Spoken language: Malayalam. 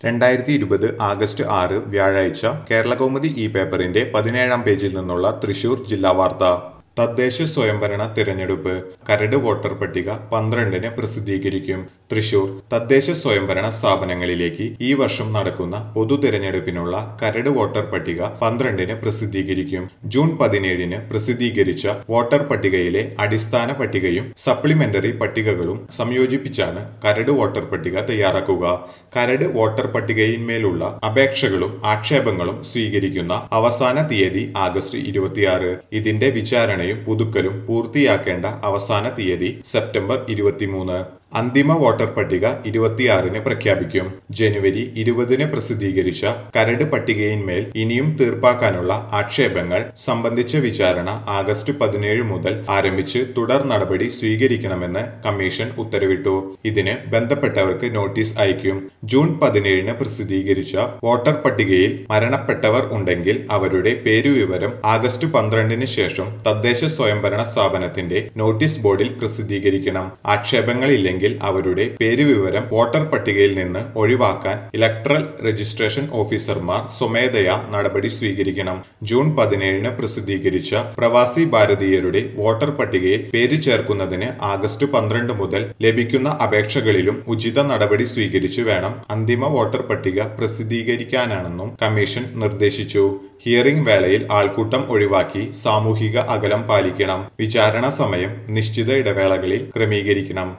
2020 ആഗസ്റ്റ് 6 വ്യാഴാഴ്ച കേരളകൗമുദി ഈ പേപ്പറിന്റെ 17-ാം പേജിൽ നിന്നുള്ള തൃശൂർ ജില്ലാ വാർത്ത. തദ്ദേശ സ്വയംഭരണ തിരഞ്ഞെടുപ്പ് കരട് വോട്ടർ പട്ടിക 12-ന് പ്രസിദ്ധീകരിക്കും. തൃശൂർ തദ്ദേശ സ്വയംഭരണ സ്ഥാപനങ്ങളിലേക്ക് ഈ വർഷം നടക്കുന്ന പൊതു തിരഞ്ഞെടുപ്പിനുള്ള കരട് വോട്ടർ പട്ടിക 12-ന് പ്രസിദ്ധീകരിക്കും. ജൂൺ 17-ന് പ്രസിദ്ധീകരിച്ച വോട്ടർ പട്ടികയിലെ അടിസ്ഥാന പട്ടികയും സപ്ലിമെന്ററി പട്ടികകളും സംയോജിപ്പിച്ചാണ് കരട് വോട്ടർ പട്ടിക തയ്യാറാക്കുക. കരട് വോട്ടർ പട്ടികയിന്മേലുള്ള അപേക്ഷകളും ആക്ഷേപങ്ങളും സ്വീകരിക്കുന്ന അവസാന തീയതി ആഗസ്റ്റ് 26. ഇതിന്റെ വിചാരണയും പുതുക്കലും പൂർത്തിയാക്കേണ്ട അവസാന തീയതി സെപ്റ്റംബർ 23. അന്തിമ വോട്ടർ പട്ടിക 26-ന് പ്രഖ്യാപിക്കും. ജനുവരി 20-ന് പ്രസിദ്ധീകരിച്ച കരട് പട്ടികയിന്മേൽ ഇനിയും തീർപ്പാക്കാനുള്ള ആക്ഷേപങ്ങൾ സംബന്ധിച്ച വിചാരണ ആഗസ്റ്റ് 17 മുതൽ ആരംഭിച്ച് തുടർ നടപടി സ്വീകരിക്കണമെന്ന് കമ്മീഷൻ ഉത്തരവിട്ടു. ഇതിന് ബന്ധപ്പെട്ടവർക്ക് നോട്ടീസ് അയക്കും. ജൂൺ 17-ന് പ്രസിദ്ധീകരിച്ച വോട്ടർ പട്ടികയിൽ മരണപ്പെട്ടവർ ഉണ്ടെങ്കിൽ അവരുടെ പേരുവിവരം ആഗസ്റ്റ് 12-ന് ശേഷം തദ്ദേശ സ്വയംഭരണ സ്ഥാപനത്തിന്റെ നോട്ടീസ് ബോർഡിൽ പ്രസിദ്ധീകരിക്കണം. ആക്ഷേപങ്ങളില്ലെങ്കിൽ അവരുടെ പേരുവിവരം വോട്ടർ പട്ടികയിൽ നിന്ന് ഒഴിവാക്കാൻ ഇലക്ടറൽ രജിസ്ട്രേഷൻ ഓഫീസർമാർ സ്വമേധയാ നടപടി സ്വീകരിക്കണം. ജൂൺ 17-ന് പ്രസിദ്ധീകരിച്ച പ്രവാസി ഭാരതീയരുടെ വോട്ടർ പട്ടികയിൽ പേര് ചേർക്കുന്നതിന് ആഗസ്റ്റ് 12 മുതൽ ലഭിക്കുന്ന അപേക്ഷകളിലും ഉചിത നടപടി സ്വീകരിച്ചു വേണം അന്തിമ വോട്ടർ പട്ടിക പ്രസിദ്ധീകരിക്കാനാണെന്നും കമ്മീഷൻ നിർദ്ദേശിച്ചു. ഹിയറിംഗ് വേളയിൽ ആൾക്കൂട്ടം ഒഴിവാക്കി സാമൂഹിക അകലം പാലിക്കണം. വിചാരണ സമയം നിശ്ചിത ഇടവേളകളിൽ ക്രമീകരിക്കണം.